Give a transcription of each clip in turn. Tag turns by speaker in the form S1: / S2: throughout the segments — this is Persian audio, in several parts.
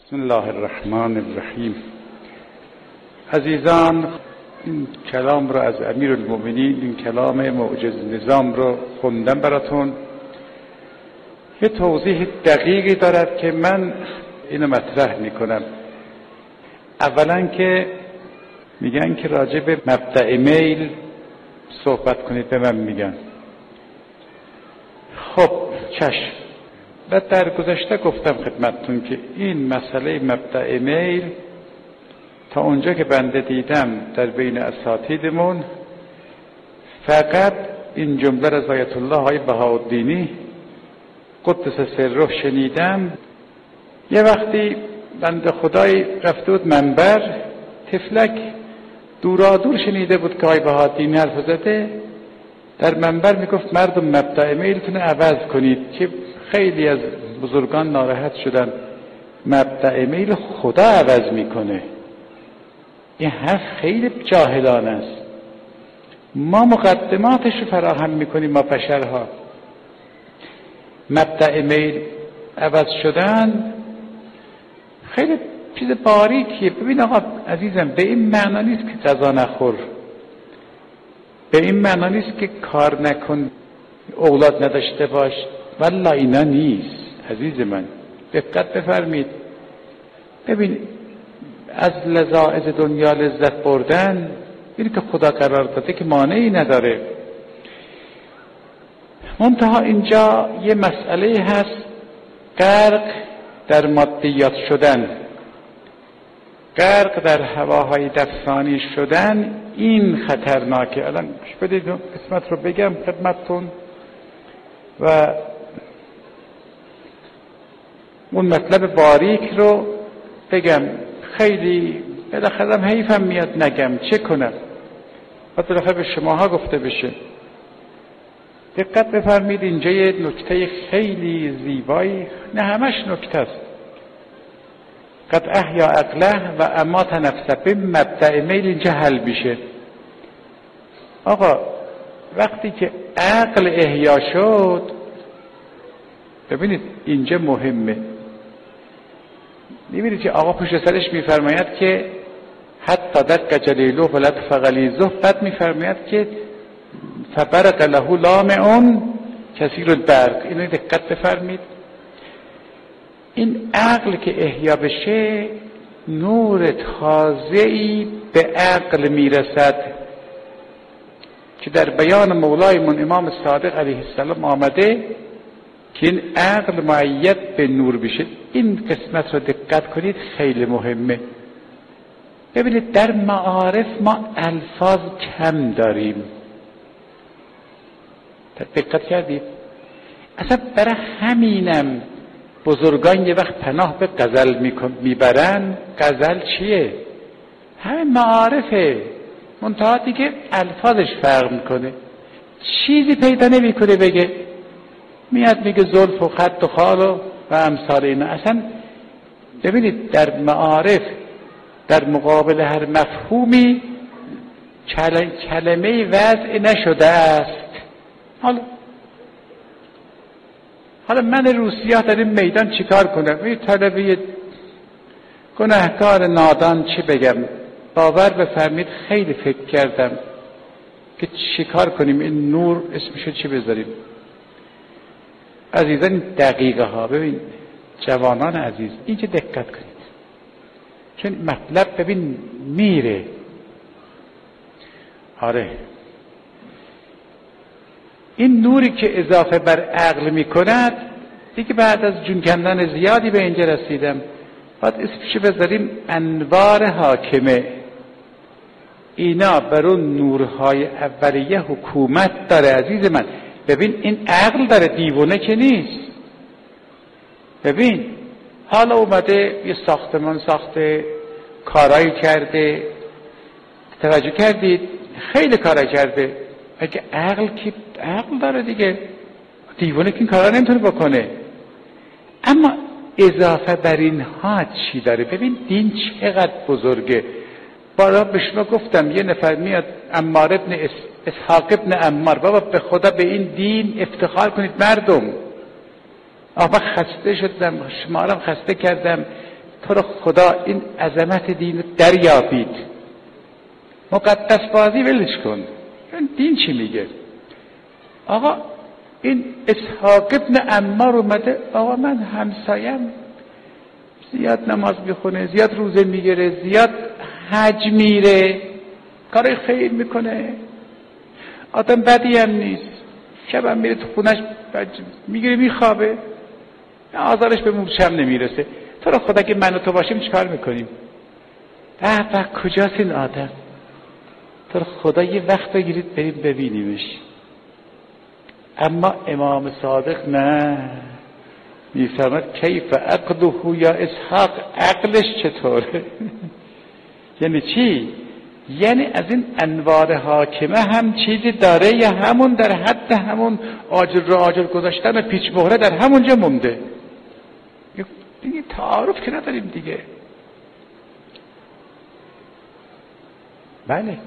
S1: بسم الله الرحمن الرحیم. عزیزان، این کلام رو از امیرالمومنین، این کلام معجز نظام رو خوندم براتون. یه توضیح دقیقی دارد که من اینو مطرح میکنم. اولا که میگن که راجع به مبدأ میل صحبت کنید، به من میگن. خب چشم. و در گذشته گفتم خدمتتون که این مسئله مبدأ میل تا اونجا که بنده دیدم در بین اساتیدمون فقط این جمله از آیت الله های بهاءالدینی قدس سره شنیدم. یه وقتی بنده خدای رفته بود منبر، تفلک دورادور شنیده بود که آقای بهاءالدینی حرف زده، در منبر میگفت مردم مبدأ میلتون عوض کنید، که خیلی از بزرگان ناراحت شدن. مبدأ میل خدا عوض میکنه. این حرف خیلی جاهلانه است. ما مقدماتش رو فراهم میکنیم، ما بشرها. مبدأ میل عوض شدن خیلی چیز باریکیه. ببین آقا عزیزم، به این معنا نیست که غذا نخور، به این معنا نیست که کار نکن، اولاد نداشته باش، والله اینا نیست عزیز من. دقت بفرمید. ببین از لذائذ دنیا لذت بردن اینی که خدا قرار داده که مانعی نداره. منتها اینجا یه مسئله هست، غرق در مادیات شدن، غرق در هواهای نفسانی شدن، این خطرناکه. الان بدید قسمت رو بگم خدمتتون و اون مطلب باریک رو بگم. خیلی بالاخره حیفم میاد نگم، چه کنم؟ بالاخره به شماها گفته بشه. دقت بفرمید، اینجا یه نکته خیلی زیبایی، نه همش نکته است. قد احیا عقله و امات نفسه. به مبدأ میل اینجا حل میشه. آقا وقتی که عقل احیا شد، ببینید اینجا مهمه. میبینید که آقا پشت سرش میفرماید که حتی دق جلیلو ولد فغلیظه، بعد میفرماید که فبرق له لامع کثیر البرق. اینو دقت بفرمید. این عقل که احیا بشه، نور تازه‌ای به عقل میرسد که در بیان مولایمون امام صادق علیه السلام آمده که این عقل مؤید به نور بشه. این قسمت رو دقت کنید، خیلی مهمه. ببینید در معارف ما الفاظ کم داریم. دقت کردید؟ اصلا برای همینم بزرگان یه وقت پناه به غزل میبرن. غزل چیه؟ همین معارفه، منتها دیگه الفاظش فرق میکنه. چیزی پیدا نمیکنه بگه، میاد میگه زلف و خط و خال و امثال اینا. اصلا ببینید در معارف در مقابل هر مفهومی کلمه وضع نشده است. حالا من روسیاه در این میدان چیکار کنم؟ این طلبه گناهکار نادان چی بگم؟ باور بفرمید خیلی فکر کردم که چیکار کنیم، این نور اسمشو چی بذاریم. عزیزان دقیقه ها، ببین جوانان عزیز اینجا دقت کنید، چون مطلب ببین میره. آره این نوری که اضافه بر عقل میکند دیگه، بعد از جون کندن زیادی به اینجا رسیدم، باید اسمشو بذاریم انوار حاکمه. اینا بر اون نورهای اولیه حکومت داره عزیز من. ببین این عقل داره، دیوونه که نیست. ببین حالا اومده یه ساختمان ساخته، کارایی کرده، توجه کردید؟ خیلی کارا کرده. اگه عقل که عقل داره دیگه، دیوونه که این کارا نمیتونه بکنه. اما اضافه بر اینها چی داره؟ ببین دین چقدر بزرگه. بارها به شما گفتم یه نفر میاد، عمار ابن اسحاق ابن عمار، بابا به خدا به این دین افتخار کنید مردم. آقا خسته شدم، شما را خسته کردم، تو رو خدا این عظمت دین رو دریابید، مقدس بازی ولش کن. دین چی میگه؟ آقا این اسحاق ابن عمار اومده، آقا من همسایم زیاد نماز میخونه، زیاد روزه میگیره، زیاد حج میره، کار خیر میکنه، آدم بدی هم نیست، شبم میره تو خونش میگیره میخوابه، آزارش به مورچم نمیرسه. تو رو خدا که من و تو باشیم چیکار میکنیم؟ به کجاست این آدم؟ تو رو خدا یه وقت بگیرید بریم ببینیمش. اما امام صادق نه، میفرماد کیف عقله یا اسحاق، عقلش چطوره؟ یعنی چی؟ یعنی از این انوار حاکمه هم چیزی داره یا همون در حد همون آجر گذاشتن و پیچ مهره در همونجا مونده؟ دیگه تعارف که نداریم دیگه. بله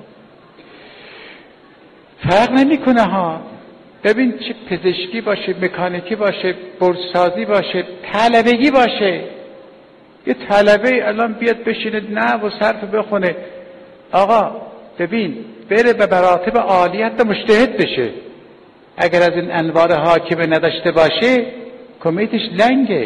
S1: فرق نمیکنه ها. ببین چه پزشکی باشه، مکانیکی باشه، برجسازی باشه، طلبگی باشه. یه طلبه الان بیاد بشینه نه و صرف بخونه، آقا ببین بره به مراتب عالی حتی مجتهد بشه، اگر از این انوار حاکمه نداشته باشه کمیتش لنگه.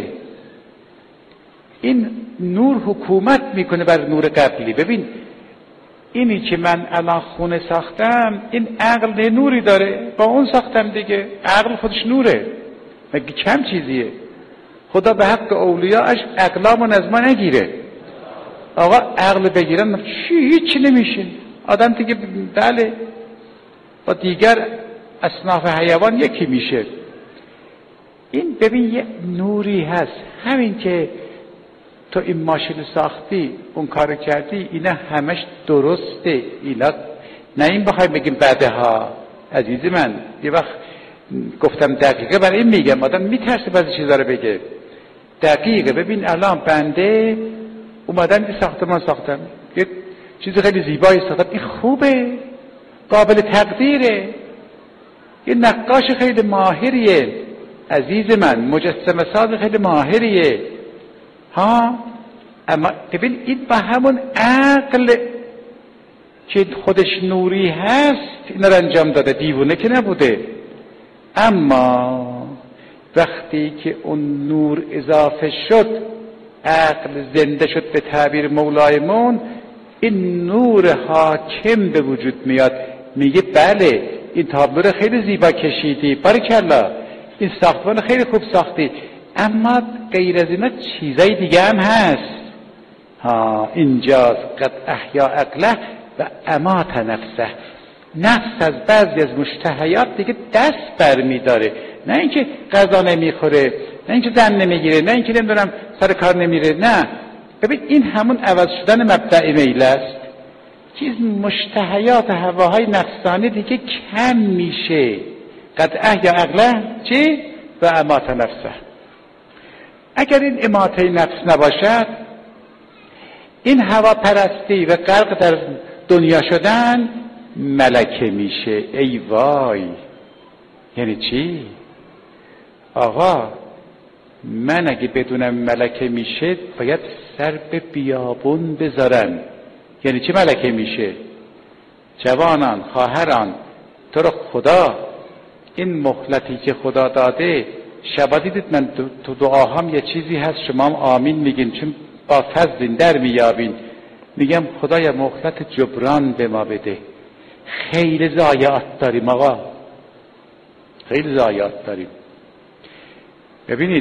S1: این نور حکومت میکنه بر نور قبلی. ببین اینی که من الان خونه ساختم، این عقل نوری داره، با اون ساختم دیگه، عقل خودش نوره، مگه کم چیزیه؟ خدا به حق اولیاءش عقلامون از ما نگیره. آقا عقل بگیرن هیچی نمیشه، آدم دیگه بله با دیگر اصناف حیوان یکی میشه. این ببین یه نوری هست، همین که تو این ماشین ساختی، اون کار کردی، اینا همش درسته، اینا نه این بخوایم بگیم بده ها. عزیز من یه وقت گفتم دقیقه برای این میگم، آدم میترسه بعضی چیزا رو بگه دقیقه. ببین الان بنده اومدم یه ساختمان ساختم، یه چیز خیلی زیبایی ساختم، این خوبه، قابل تقدیره، یه نقاش خیلی ماهریه عزیز من، مجسمه ساز خیلی ماهریه ها. اما ببین این با همون عقل که خودش نوری هست این رو انجام داده، دیوونه که نبوده. اما وقتی که اون نور اضافه شد، عقل زنده شد به تعبیر مولایمون، این نور حاکم به وجود میاد، میگه بله این تابلو رو خیلی زیبا کشیدی، بارکالله، این ساختمان خیلی خوب ساختی، اما غیر از اینا چیزای دیگه هم هست ها. اینجاست قد احیا عقله و امات نفسه. نفس از بعضی از مشتهیات دیگه دست برمیداره، نه اینکه غذا نمیخوره، نه اینکه زن نمیگیره، نه اینکه نمیدونم سر کار نمیره، نه. ببین این همون عوض شدن مبدأ میل است. چیز مشتهیات هواهای نفسانی دیگه کم میشه. قد احیا عقله چی؟ و امات نفسه. اگر این اماته نفس نباشد، این هوا پرستی و غرق در دنیا شدن ملکه میشه. ای وای، یعنی چی؟ آقا من اگه بدونم ملکه میشه باید سر به بیابون بذارن. یعنی چی ملکه میشه؟ جوانان، خواهران، تو رو خدا این مهلتی که خدا داده، شبا دیدید من تو دعاهام یه چیزی هست شما هم آمین میگین چون با فضل در میابین. میگم خدایا مهلت جبران به ما بده. خیلی ضایعات داریم آقا، خیلی ضایعات داریم. ببینید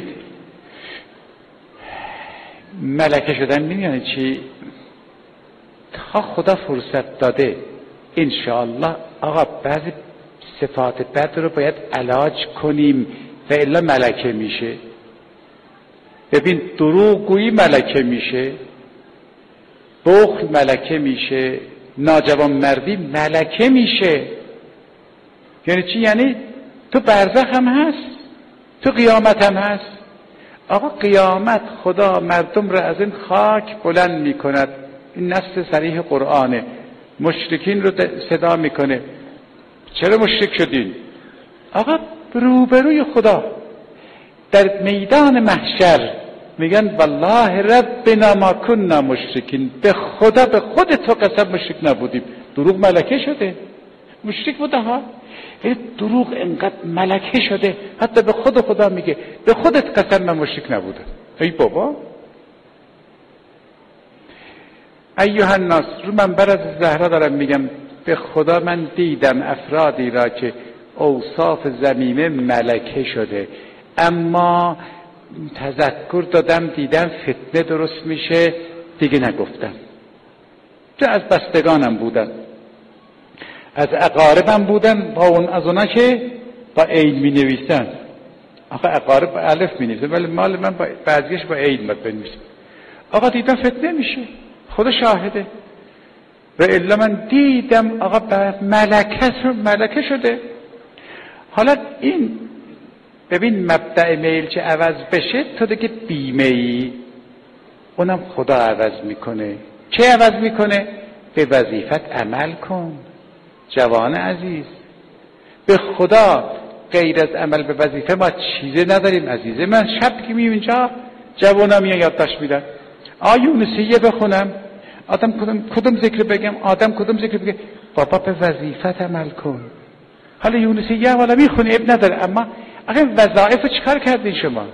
S1: ملکه شدن میدونید چی؟ تا خدا فرصت داده انشاءالله آقا بعضی صفات بد رو باید علاج کنیم و الا ملکه میشه. ببین دروغگویی ملکه میشه، بخل ملکه میشه، ناجوان مردی ملکه میشه. یعنی چی؟ یعنی تو برزخ هم هست، تو قیامت هم هست. آقا قیامت خدا مردم را از این خاک بلند میکند، این نص صریح قرآنه. مشرکین رو صدا میکنه چرا مشرک شدین؟ آقا روبروی خدا در میدان محشر میگن والله رب ربنا ما كنا مشرکین، به خدا به خود تو قسم مشرک نبودیم. دروغ ملکه شده، مشرک بوده ها. این دروغ انقدر ملکه شده حتی به خود خدا میگه به خودت قسم من مشرک نبودم. ای بابا، ایها الناس، رو منبر از زهرا دارم میگم، به خدا من دیدم افرادی را که اوصاف ذمیمه ملکه شده، اما تذکر دادم دیدم فتنه درست میشه دیگه نگفتم. چه از بستگانم بودن، از اقاربم بودن، با اون از اونا که با عین می نویسن. آخه اقارب با الف می نویسن ولی مال من بعضیش با عین باید بنویسن. آقا دیدم فتنه میشه، خدا شاهده. و الا من دیدم آقا ملکه شده. حالا این ببین مبدأ میل چه عوض بشه تو دیگه بیمه‌ای، اونم خدا عوض میکنه. چه عوض میکنه؟ به وظیفت عمل کن جوان عزیز. به خدا غیر از عمل به وظیفه ما چیزی نداریم عزیز من. شب که میام اینجا جوانا میان یادداشت میدن یونسیه بخونم، آدم کدوم ذکر بگم، آدم کدوم ذکر بگم. بابا به وظیفت عمل کن. حالا یونسیه والا میخونی اب نداره، اما آخه وظایف چیکار کردین شما؟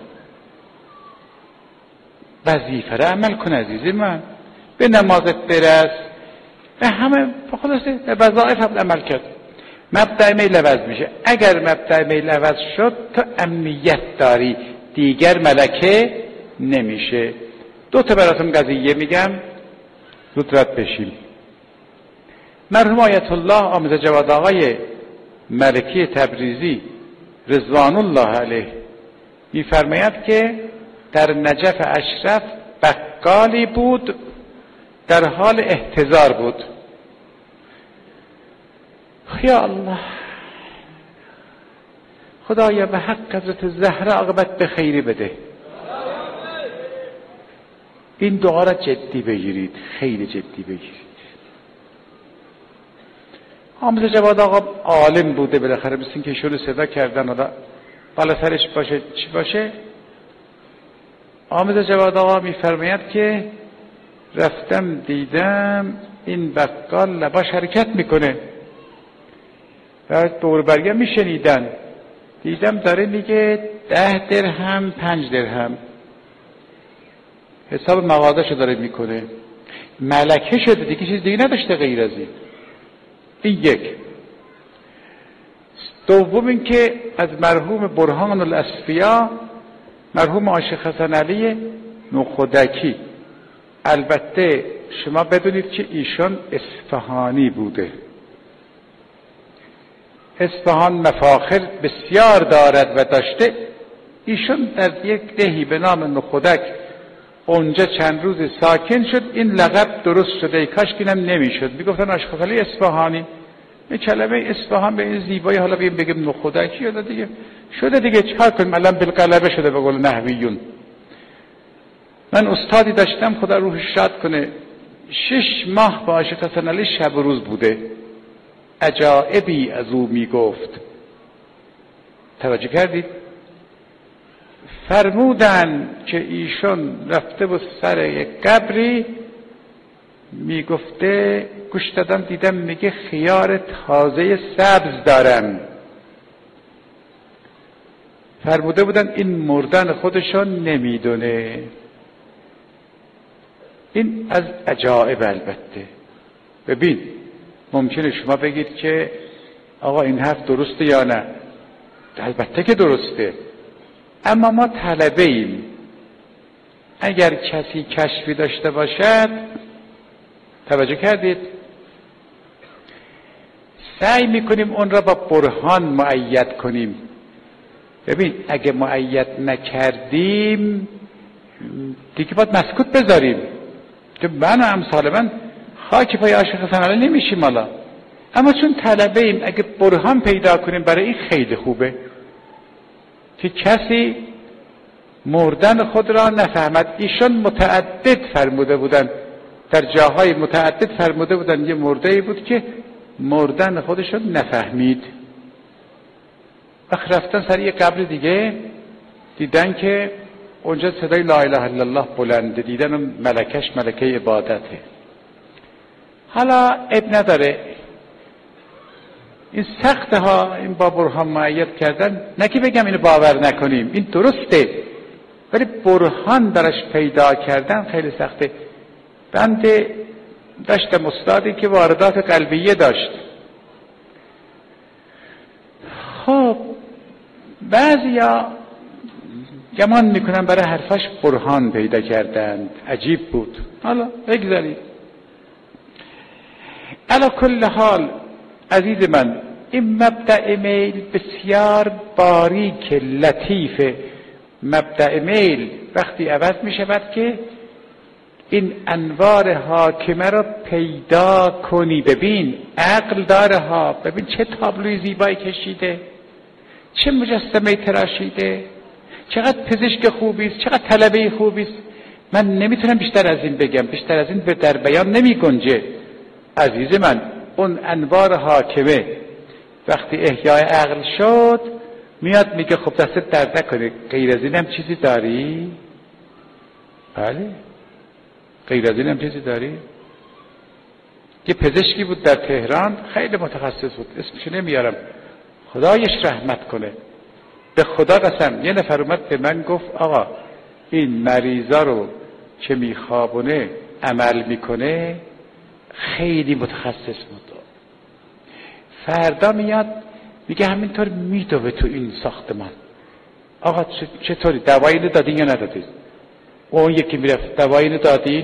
S1: وظیفه را عمل کن عزیز من. به نمازت برس، به همه خلاصه به وظایف عمل کرد. مبدأ میل عوض میشه. اگر مبدأ میل عوض شد تو امنیت داری، دیگر ملکه نمیشه. دو تا براتون قضیه میگم زود رد بشیم. مرحوم آیت الله آموزه جواد آقای ملکی تبریزی رضوان الله علیه میفرماید که در نجف اشرف بقالی بود در حال احتضار بود. یا الله، خدایا به حق حضرت زهرا عاقبت به خیری بده. این دعا را جدی بگیرید، خیلی جدی بگیرید. آموزه جواد آقا عالم بوده بالاخره، مثل این که ایشون صدا کردن حالا بالا سرش باشه چی باشه. آموزه جواد آقا میفرماید که رفتم دیدم این بقال لباش حرکت میکنه و دور برگم میشنیدن، دیدم داره میگه 10 درهم 5 درهم حساب مغازه‌شو داره میکنه. ملکه شده دیگه، چیز دیگه نداشته غیر از این یک. دوم این که از مرحوم برهان الاصفیا مرحوم عاشق حسن علی نخودکی، البته شما بدونید که ایشان اصفهانی بوده. اصفهان مفاخر بسیار دارد و داشته. ایشان در یک دهی به نام نخودک اونجا چند روز ساکن شد. این لقب درست شده، کاش که اینم نمیشد. میگفتن عاشق علی اصفهانی. این کلمه اصفهان به این زیبایی، حالا بگیم نخودکی یا دیگه شده دیگه، چیکار کنیم الان بالقلبه شده به قول نحویون. من استادی داشتم خدا روحش شاد کنه، 6 ماه با عاشق حسن علی شب و روز بوده، عجایبی از او میگفت. توجه کردید؟ فرمودن که ایشون رفته بود سر یک قبری، میگفته گوش دادم دیدم میگه خیار تازه سبز دارم. فرموده بودن این مردن خودشون نمیدونه. این از عجایب. البته ببین ممکنه شما بگید که آقا این حرف درسته یا نه. البته که درسته، اما ما طلبه ایم. اگر کسی کشفی داشته باشد، توجه کردید، سعی میکنیم اون را با برهان مؤید کنیم. ببین اگه مؤید نکردیم دیگه باید مسکوت بذاریم که من و امثال من خاک پای عاشق حسن علی نمیشیم حالا. اما چون طلبه ایم اگه برهان پیدا کنیم برای این خیلی خوبه که کسی مردن خود را نفهمد. ایشان متعدد فرموده بودن، در جاهای متعدد فرموده بودن یه مرده‌ای بود که مردن خودشون نفهمید. وقت رفتن سر یه قبر دیگه دیدن که اونجا صدای لا اله الا الله بلنده، دیدن اون ملکش ملکه عبادته. حالا اب نداره، این سخته ها، این با برهان معید کردن، نه که بگم اینو باور نکنیم، این درسته، ولی برهان درش پیدا کردن خیلی سخته. بنده داشتم استادی که واردات قلبیه داشت. خب بعضیا گمان میکنن برای حرفاش برهان پیدا کردند، عجیب بود. حالا بگذارید. علی کل حال عزیز من، این مبدأ میل بسیار باریک لطیفه. مبدأ میل وقتی عوض می شود که این انوار حاکمه را پیدا کنی. ببین عقل داره ها، ببین چه تابلوی زیبایی کشیده، چه مجسمه تراشیده، چقدر پزشک خوبیست، چقدر طلبه خوبیست. من نمیتونم بیشتر از این بگم، بیشتر از این در بیان نمی گنجه. عزیز من، اون انوار حاکمه وقتی احیای عقل شد میاد میگه خب دستت درد نکنه، غیر از این هم چیزی داری؟ بله، غیر از این هم چیزی داری؟ یه پزشکی بود در تهران، خیلی متخصص بود، اسمشو نمیارم، خدایش رحمت کنه. به خدا قسم یه نفر اومد به من گفت آقا این مریضا رو که میخوابونه عمل میکنه، خیلی متخصص بود. فردا میاد میگه همینطور میدوه تو این ساختمان. آقا چطوری؟ دوایی رو دادین یا ندادین؟ اون یکی میرفت دوایی رو دادین؟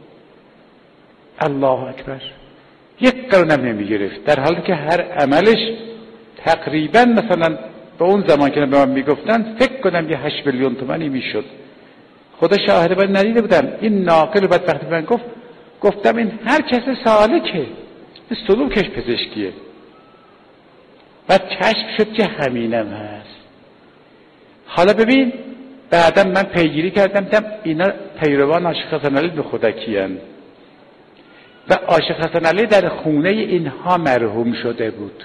S1: الله اکبر، یک قرونم نمیگرفت، در حالی که هر عملش تقریبا مثلا به اون زمان که به من میگفتن فکر کنم یه 8 میلیون تومانی میشد. خدا شاهده، باید ندیده بودم. این ناقل بعد وقتی من گفتم این هر کس سالکه، این سلوکش پزشکیه. بعد کشف شد که همینم هست. حالا ببین بعدا من پیگیری کردم دیدم اینا پیروان عاشق حسن علی به خودکی هستند و عاشق حسن علی در خونه اینها مرحوم شده بود.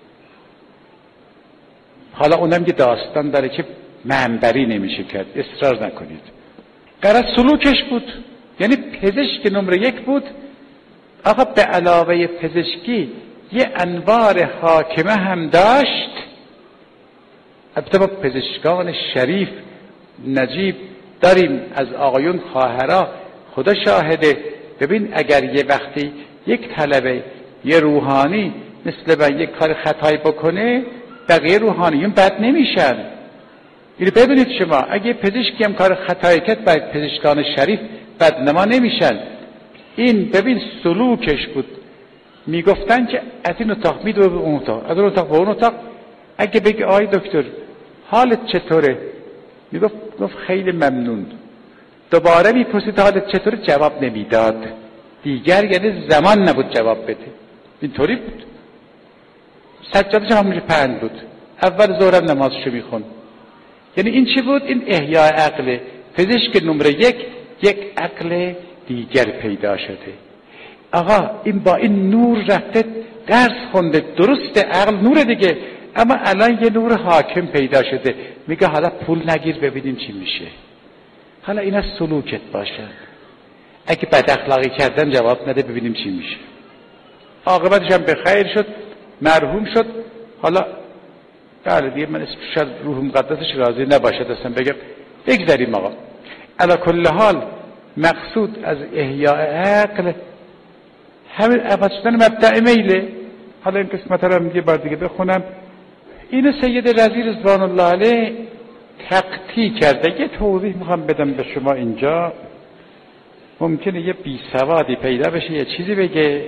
S1: حالا اونم یه داستان داره که منبری نمیشه کرد، اصرار نکنید. قرار سلوکش بود، یعنی پزشک نمره 1 بود. آقا به علاوه پزشکی یه انوار حاکمه هم داشت. البته با پزشکان شریف نجیب داریم از آقایون خواهرها، خدا شاهده. ببین اگر یه وقتی یک طلبه یه روحانی مثل من یک کار خطایی بکنه، بقیه روحانیون بد نمیشن. اینو بدونید شما، اگه پزشکی هم کار خطایی کرد باید پزشکان شریف بدنما نمیشن. این ببین سلوکش بود. میگفتن که از این اتاق میدوه به اون اتاق، از اون اتاق به اون اتاق. اگه بگی آی دکتر حالت چطوره؟ میگفت خیلی ممنون. دوباره میپرسید حالت چطوره؟ جواب نمیداد دیگر، یعنی زمان نبود جواب بده. اینطوری بود. سجادش همونجا پهن بود، اول ظهرم نمازشو میخوند. یعنی این چی بود؟ این احیاء عقل. پزشک نمره 1 یک عقل دیگر پیدا شده. آقا این با این نور رفته درس خونده، درسته عقل نور دیگه، اما الان یه نور حاکم پیدا شده. میگه حالا پول نگیر ببینیم چی میشه. حالا اینا سلوکت باشه. اگه بد اخلاقی کردن جواب نده ببینیم چی میشه. عاقبتش هم به خیر شد، مرحوم شد. حالا بله دیگه من شاید روح مقدسش راضی نباشد اصلا بگم، بگذاریم آقا. علی کل حال مقصود از احیاء عقل همین عوض شدن مبدأ میله. حالا این قسمت رو یه بار دیگه بخونم. اینو سید رضی رضوان الله علیه تقطیع کرده. یه توضیح میخوام بدم به شما اینجا. ممکنه یه بی سوادی پیدا بشه یه چیزی بگه.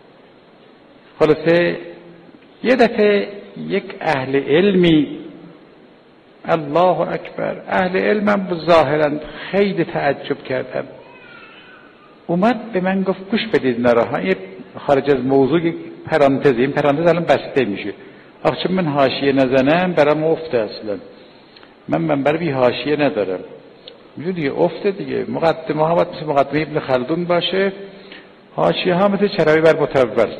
S1: خلاصه یه دفعه یک اهل علمی، الله اکبر، اهل علمم ظاهرا خیلی تعجب کردم، اومد به من گفت گوش بدید نراها، یه خارج از موضوع پرانتزی، این پرانتز الان بسته میشه. آخه چون من حاشیه نزنم برام افته، اصلا من منبر بی حاشیه ندارم، میدونی دیگه افته دیگه. مقدمه ها باید مثل مقدمه ابن خلدون باشه، حاشیه ها مثل چراوی بر متول.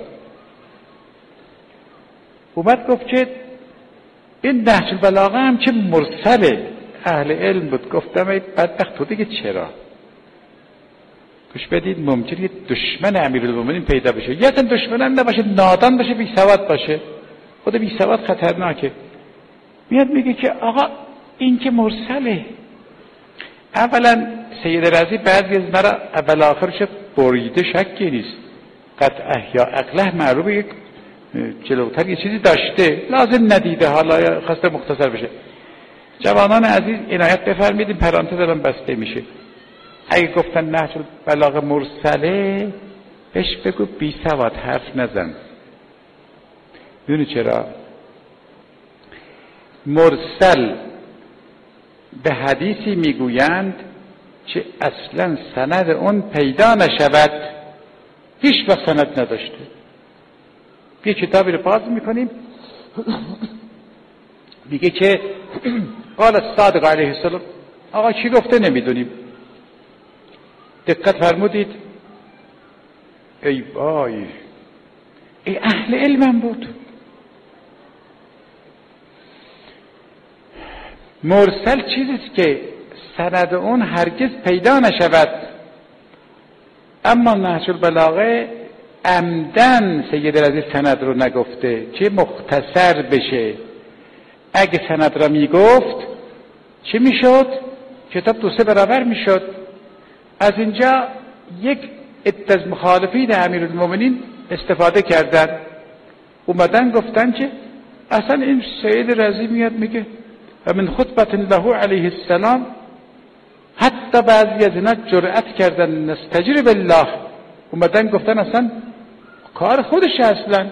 S1: اومد گفت که این نهج البلاغه هم که مرسله، اهل علم بود. گفتم ای بدبخت تو دیگه چرا؟ گوش بدید، ممکنه یه دشمن امیرالمومنین پیدا بشه، یا اصلا دشمن هم نباشه، نادان باشه، بی سواد باشه. خود بی سواد خطرناکه. میاد میگه که آقا این که مرسله. اولا سید رضی بعضی از مرا اول آخرش بریده، شکی نیست. قطعه یا عقله معروف یک جلوتر یه چیزی داشته، لازم ندیده، حالا خواسته مختصر بشه. جوانان عزیز عنایت بفرمایید، پرانتز الان بسته میشه. اگه گفتن نهج البلاغه مرسله، بهش بگو بی سواد حرف نزن. میدونی چرا؟ مرسل به حدیثی میگویند که اصلا سند اون پیدا نشود، هیچ وقت سند نداشته. یه کتابی رو باز میکنیم میگه که قال الصادق علیه السلام، آقا چی گفته نمیدونیم. دقت فرمودید؟ ای وای، ای اهل علمم بود. مرسل چیزیست که سند اون هرگز پیدا نشود. اما نهج البلاغه عمدن سید رضی سند رو نگفته که مختصر بشه. اگه سند را میگفت چه میشد؟ کتاب 2-3 برابر میشد. از اینجا یک عده از مخالفین امیرالمومنین استفاده کردن، اومدن گفتن که اصلا این سید رضی میاد میگه و من خطبت له علیه السلام، حتی بعضی از اینا جرأت کردن نستجیر بالله، اومدن گفتن اصلا کار خودش اصلا.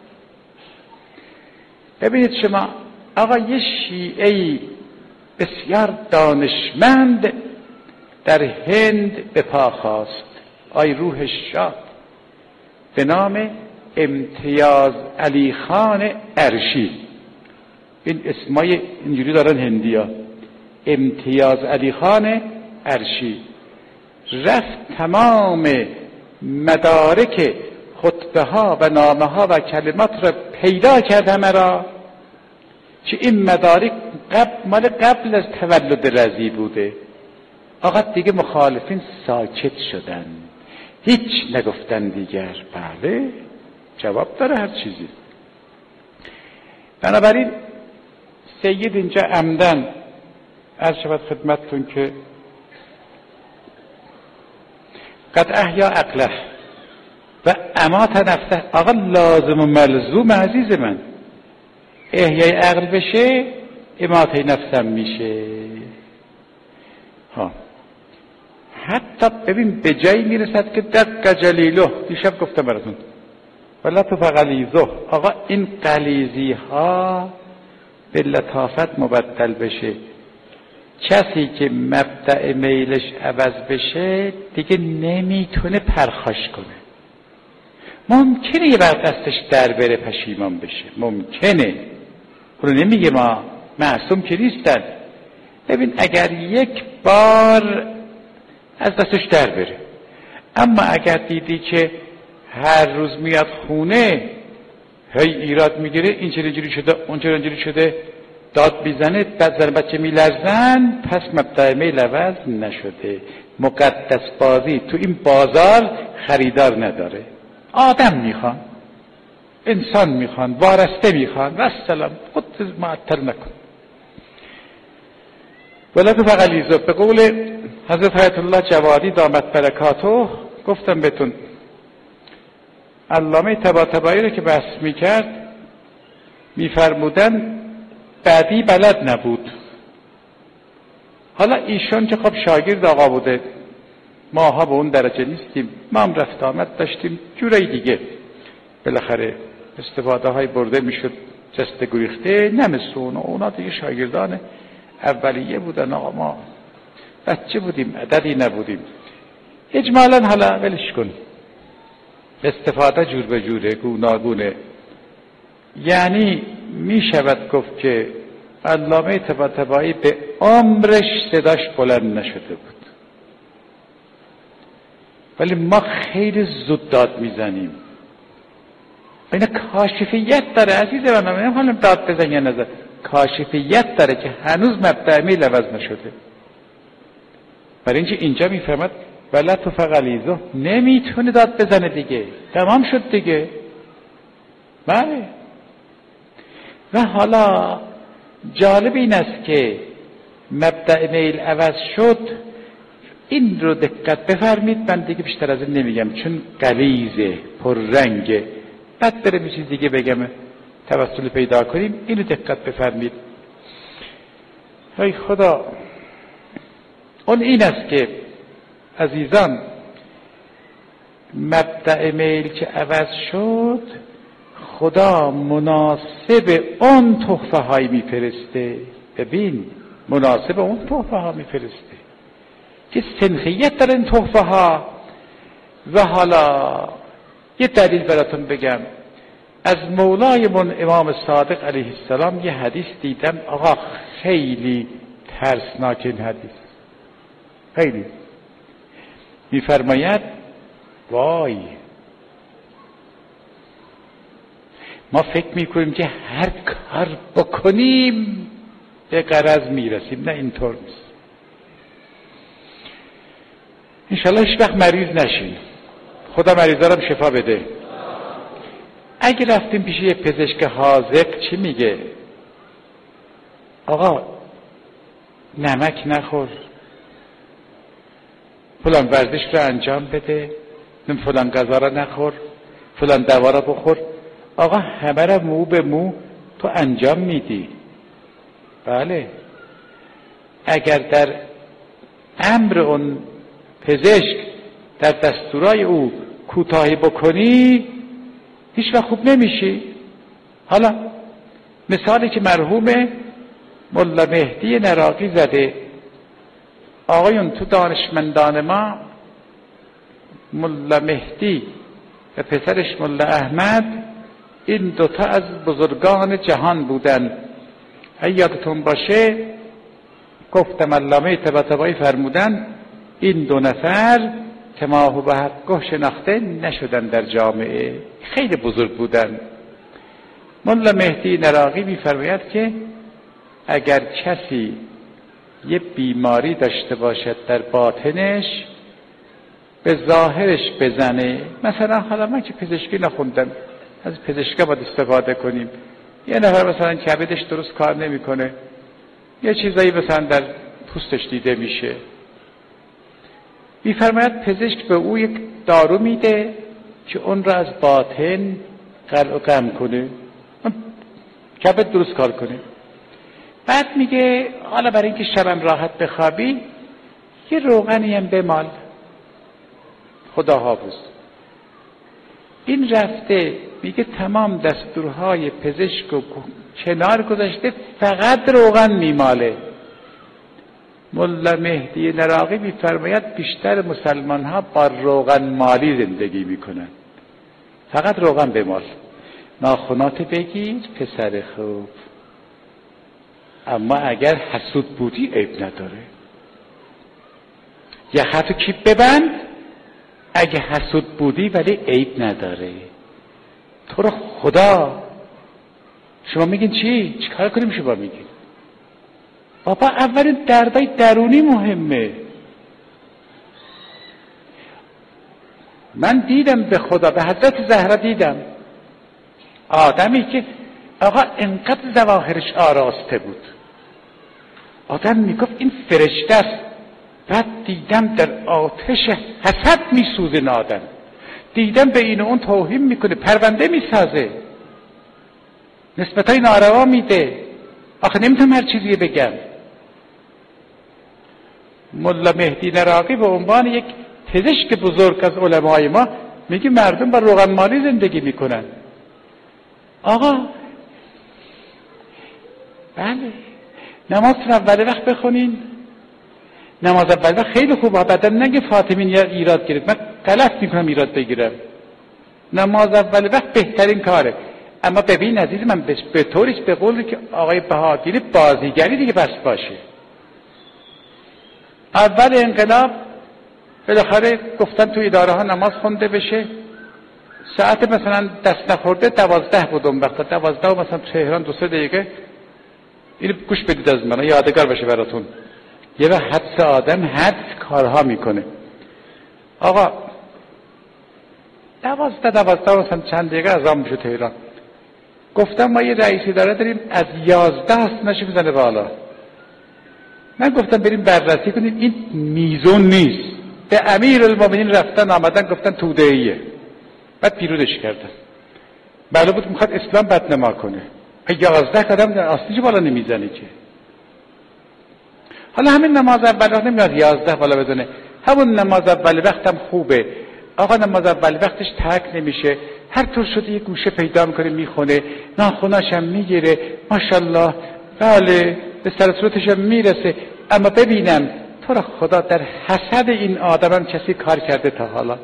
S1: ببینید شما، آقا یه شیعه‌ای بسیار دانشمند در هند به پا خواست، آی روح شاد، به نام امتیاز علی خان ارشی. این اسمای اینجوری دارن هندیا، امتیاز علی خان ارشی. رفت تمام مدارک خطبه ها و نامه ها و کلمات را پیدا کرد همه را، که این مدارک مال قبل از تولد رضی بوده. آقا دیگه مخالفین ساکت شدن، هیچ نگفتن دیگر. بله جواب داره هر چیزی. بنابراین سید اینجا عمدن عرض شود خدمتتون که قد احیا عقله و امات نفسه. آقا لازم و ملزوم عزیز من، احیای عقل بشه اماته نفسم میشه. حتی ببین به جایی میرسد که دق جلیله، دیشب گفتم براتون ولا تو فغلیظه. آقا این غلیظی ها به لطافت مبدل بشه. کسی که مبدأ میلش عوض بشه دیگه نمیتونه پرخاش کنه. ممکنه یه وقت دستش در بره پشیمان بشه، ممکنه، اونو نمیگه، ما معصوم که نیستن. ببین اگر یک بار از دستش در بره، اما اگر دیدی که هر روز میاد خونه هی ایراد میگیره، این چرا اینجوری شده، اون چرا اینجوری شده، داد میزنه، بعد زن بچه میلرزن، پس مبدأ میل عوض نشده. مقدس بازی تو این بازار خریدار نداره. آدم میخوان، انسان میخوان، وارسته میخوان، و السلام، خود معطل نکن. ولی تو فغلیظه، به قول حضرت آیت الله جوادی دامت برکاته، گفتم بهتون علامه طباطبایی رو که بحث میکرد میفرمودن بعدی بلد نبود. حالا ایشون که خب شاگرد آقا بوده، ماها به اون درجه نیستیم، ما هم رفت آمد داشتیم جورایی دیگه، بالاخره استفاده های برده میشد جست گریخته، نمثل اونا دیگه شاگردان اولیه بودن. آقا ما بچه بودیم، عددی نبودیم. اجمالا حالا ولش کن، استفاده جور به جوره، گوناگونه. یعنی می شود گفت که علامه طباطبایی به عمرش صداش بلند نشده بود، ولی ما خیلی زود داد میزنیم. اینا کاشفیت داره عزیز من، نمیدونم داد بزن یا نزد. کاشفیت داره که هنوز مبدأ میل عوض نشده. برای اینجا میفهمد ولا تو فقلیزو نمیتونه داد بزنه دیگه، تمام شد دیگه. بله. و حالا جالب این است که مبدأ میل عوض شد. این رو دقت بفرمید، من دیگه بیشتر از این نمیگم چون غلیظه، پررنگه. بعد برم یه چیز دیگه بگم توسل پیدا کنیم. اینو دقت بفرمید. ای خدا، اون این است که عزیزان مبدأ میل که عوض شد، خدا مناسب اون تحفه هایی میفرسته. ببین، مناسب اون تحفه ها میفرسته که سنخیت داره این تحفه ها. و حالا یه دلیل براتون بگم. از مولایمون امام صادق علیه السلام یه حدیث دیدم، آقا خیلی ترسناک این حدیث، خیلی. میفرماید وای، ما فکر میکنیم که هر کار بکنیم به غرض میرسیم. نه، اینطور نیست. انشالله هیچ وقت مریض نشین، خدا مریضا رو شفا بده. اگه رفتیم پیش یه پزشک حاذق چی میگه؟ آقا نمک نخور، فلان ورزش رو انجام بده، فلان غذا رو نخور، فلان دوا رو بخور. آقا همه رو مو به مو تو انجام میدی. بله. اگر در امر اون پزشک، در دستورای او کوتاهی بکنی، هیچ وقت خوب نمیشی. حالا مثالی که مرحوم ملا مهدی نراقی زده، آقایون تو دانشمندان ما ملا مهدی و پسرش ملا احمد، این دوتا از بزرگان جهان بودن. اگه یادتون باشه گفتم علامه طباطبایی فرمودن این دو نفر که ما به حقه شناخته نشدن در جامعه، خیلی بزرگ بودن. ملا مهدی نراقی می‌فرماید که اگر کسی یه بیماری داشته باشد در باطنش، به ظاهرش بزنه. مثلا حالا من که پزشکی نخوندم، از پزشکا باید استفاده کنیم. یه نفر مثلا کبدش درست کار نمیکنه، یه چیزایی مثلا در پوستش دیده میشه، میفرماید پزشک به او یک دارو میده که اون را از باطن قلع و قم کنه، کبد درست کار کنه. بعد میگه حالا برای اینکه شبم راحت بخوابی یه روغنی هم بمال، خدا حافظ. این رفته میگه تمام دستورهای پزشک و کنار گذاشته، فقط روغن میماله. ملا مهدی نراقی میفرماید بیشتر مسلمان ها با روغن مالی زندگی میکنن. فقط روغن بمال، ناخنات بگیر پسر خوب، اما اگر حسود بودی عیب نداره. یخت کیپ ببند اگه حسود بودی، ولی عیب نداره. تو رو خدا شما میگین چی کار کنیم؟ شما میگین بابا اولین دردای درونی مهمه. من دیدم به خدا، به حضرت زهرا دیدم آدمی که آقا انقدر ظواهرش آراسته بود، آدم میگفت این فرشته است. بعد دیدم در آتش حسد میسوزه این آدم، دیدم به این و اون توهین میکنه، پرونده میسازه، نسبتای ناروا میده. آخه نمیتونم هر چیزی بگم. ملا مهدی نراقی به عنوان یک پزشک بزرگ از علمای ما میگه مردم با روغن مالی زندگی میکنن. آقا بله، نمازتون اول وقت بخونین. نماز اول وقت خیلی خوبه، بعدا نگه فاطمین یا ایراد گرفت. من غلط میکنم ایراد بگیرم. نماز اول وقت بهترین کاره. اما ببین عزیز من، به طوریش به قولی که آقای بهادری بازیگری دیگه بس باشه. اول انقلاب بالاخره گفتن تو اداره ها نماز خونده بشه، ساعت مثلا دست نخورده 12 بود اون وقت، 12 مثلا تهران 2-3 دقیقه اینو گوش بدید از من، یادگار باشه براتون. یه وقت حدس آدم حدس کارها میکنه. آقا 12 مثلا چند دقیقه از آن میشه تهران. گفتم ما یه رئیس اداره داریم از 11 هستنش میزنه بالا. من گفتم بریم بررسی کنیم، این میزون نیست. به امیرالمومنین رفتن آمدن گفتن توده‌ایه. بعد پیرودش کردن. معلوم بود میخواد اسلام بدنما کنه. 11 قدم آستیج بالا نمیزنه که. حالا همین نماز اول نمیاد 11 بالا بزنه. همون نماز اول وقتم خوبه. آقا نماز اول وقتش ترک نمیشه، هر طور شده یه گوشه پیدا میکنه میخونه، ناخوناش هم میگیره، ماشاءالله، بله به سر صورتش هم میرسه. اما ببینم تو را خدا در حسد این آدمم کسی کار کرده تا حالا؟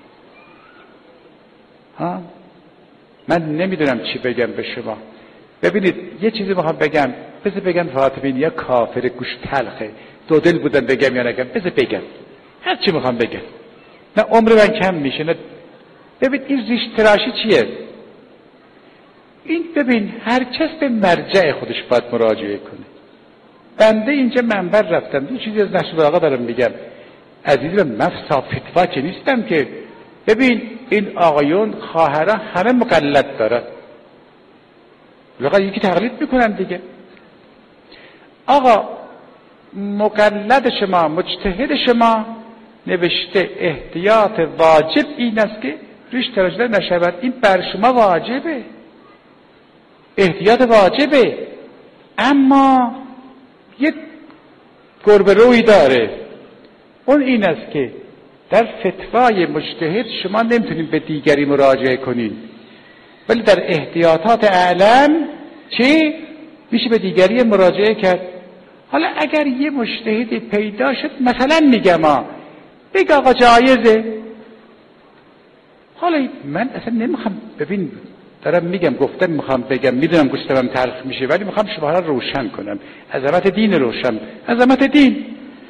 S1: ها؟ من نمیدونم چی بگم به شما. ببینید یه چیزی میخوام بگم، بذار بگم فاطمین یا کافر گوش تلخه، دو دل بودن بگم یا نگم، بذار بگم هر چی میخوام بگم، نه عمر من کم میشه نه. ببین این ریش تراشی چیه؟ این ببین هر کس به مرجع خودش باید مراجعه کنه. بنده اینجا منبر رفتم، یه چیزی از نشر آقا دارم میگم، عزیزم من فتوا که نیستم که. ببین این آقایون خواهران همه مقلد دارن، لقد یکی تقلید میکنن دیگه. آقا مقلد شما، مجتهد شما نوشته احتیاط واجب این است که ریش تراش نشود. این بر شما واجبه، احتیاط واجبه. اما یک گربه روی داره، اون این است که در فتوای مجتهد شما نمیتونید به دیگری مراجعه کنید، ولی در احتیاطات اعلم چی؟ میشه به دیگری مراجعه کرد. حالا اگر یه مجتهدی پیدا شد، مثلا میگم بگه آقا جایزه. حالا من اصلا نمیخوام، ببین دارم میگم، گفتم میخوام بگم، میدونم گوشتم تلخ میشه، ولی میخوام شما را روشن کنم، عظمت دین روشن، عظمت دین.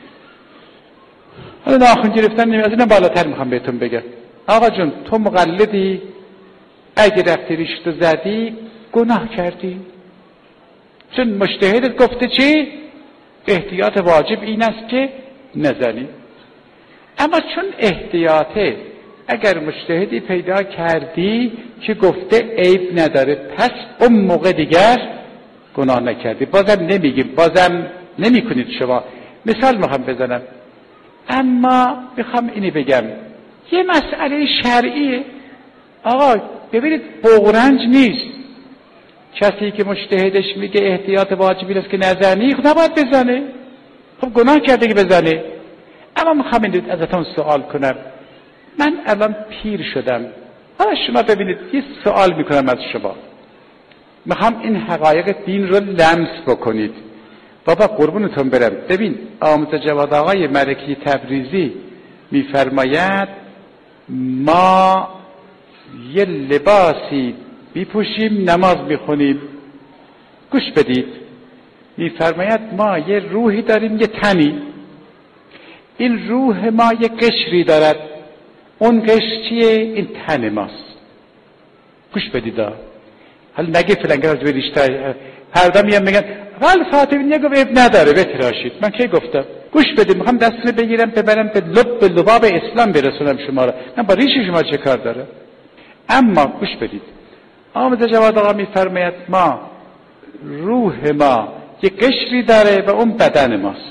S1: حالا ناخن گرفتن از اینا بالاتر میخوام بهتون بگم. آقا جون تو مقلدی، اگه رفتی ریشتو زدی گناه کردی، چون مجتهدت گفته چی؟ احتیاط واجب این است که نزنی. اما چون احتیاطه، اگر مجتهدی پیدا کردی که گفته عیب نداره، پس اون موقع دیگر گناه نکردی. بازم نمیگیم، بازم نمی کنید شما. مثال میخوام بزنم، اما میخوام اینی بگم، یه مسئله شرعیه. آقا ببینید بغرنج نیست، کسی که مجتهدش میگه احتیاط واجبی است که نزنی، خب نباید بزنه، خب گناه کرده که بزنه. اما میخوام این ازتون سوال کنم، من الان پیر شدم، حالا شما ببینید یه سوال میکنم از شما، میخوام این حقایق دین رو لمس بکنید. بابا قربونتون برم، ببین آموزه جواد آقای ملکی تبریزی میفرماید ما یه لباسی میپوشیم نماز میخونیم. گوش بدید، میفرماید ما یه روحی داریم، یه تنی، این روح ما یه قشری دارد، اون قشر چیه؟ این تن ماست. گوش بدید. حالا نگه فلانگر از بیشتر هر دم میگن ولی فاطمی نگو عیب نداره بتراشید. من کی گفتم؟ گوش بدید، میخوام دستتون بگیرم ببرم به لباب اسلام برسونم شما را. من با ریش شما چه کار داره؟ اما گوش بدید، آموزه جواد آقا میفرماید ما روح ما یک قشری داره و اون بدن ماست،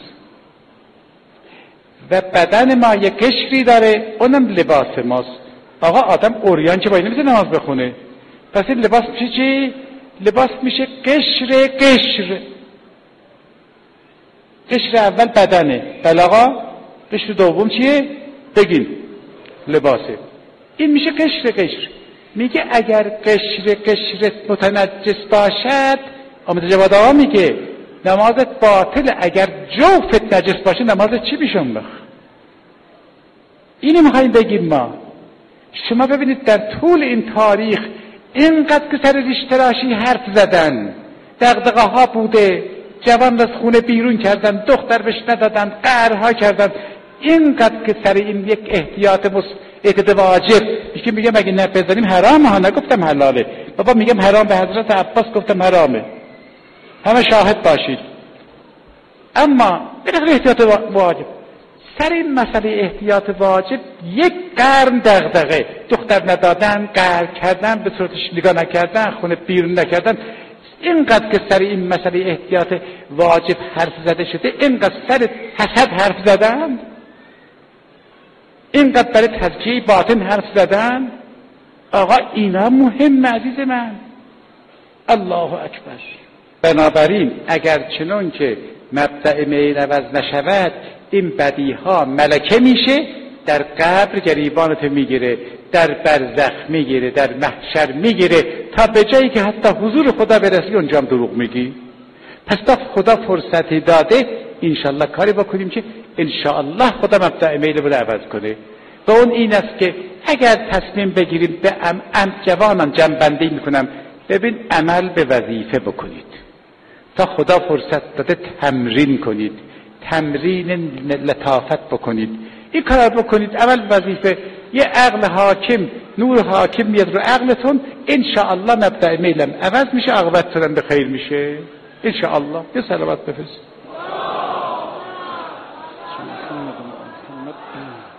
S1: و بدن ما یک قشری داره، اونم لباس ماست. آقا آدم عریان که با این نمیتونه نماز بخونه، پس این لباس میشه چی؟ لباس میشه قشر. قشر اول بدنه، بله آقا. قشر دوم چیه؟ بگین. لباسه. این میشه قشر. میگه اگر قشر متنجس باشد، آموزه جواد آقا میگه نمازت باطل. اگر جوفت نجس باشه نمازت چی میشه اون وقت؟ اینو میخواییم بگیم ما. شما ببینید در طول این تاریخ اینقدر که سر ریش تراشی حرف زدن، دغدغه ها بوده، جوان از خونه بیرون کردن، دختر بهش ندادن، قهرها کردن، اینقدر که سر این یک احتیاط واجب میگه مگه نه بزنیم حرامه ها، نگفتم حلاله. بابا میگم حرام، به حضرت عباس گفتم حرامه. همه شاهد باشید. اما بالاخره احتیاط واجب، سر این مسئله احتیاط واجب یک قرن دغدغه، دختر ندادن، قهر کردن، به صورتش نگاه نکردن، خونه بیرون نکردن. اینقدر که سر این مسئله احتیاط واجب حرف زده شده، اینقدر سر حسد حرف زدن، اینقدر برای تزکیه باطن حرف زدن. آقا اینا مهم عزیز من. الله اکبر. بنابراین اگر چنان که مبدأ میل عوض نشود، این بدیها ملکه میشه، در قبر گریبانت میگیره، در برزخ میگیره، در محشر میگیره، تا به جایی که حتی حضور خدا برسی اونجا هم دروغ میگی. پس تا خدا فرصتی داده، انشالله کاری بکنیم که انشالله خدا مبدأ میل رو عوض کنه. و اون این است که اگر تصمیم بگیریم به جوانان جنبندی میکنم، ببین عمل به وظیفه بکنید، تا خدا فرصت داده تمرین کنید، تمرین لطافت بکنید، این کار بکنید، عمل به وظیفه. یه عقل حاکم، نور حاکم میاد رو عقلتون، انشاءالله مبدأ میلم عوض میشه، عاقبتتون به خیر میشه انشاءالله. یه صلوات بفرست.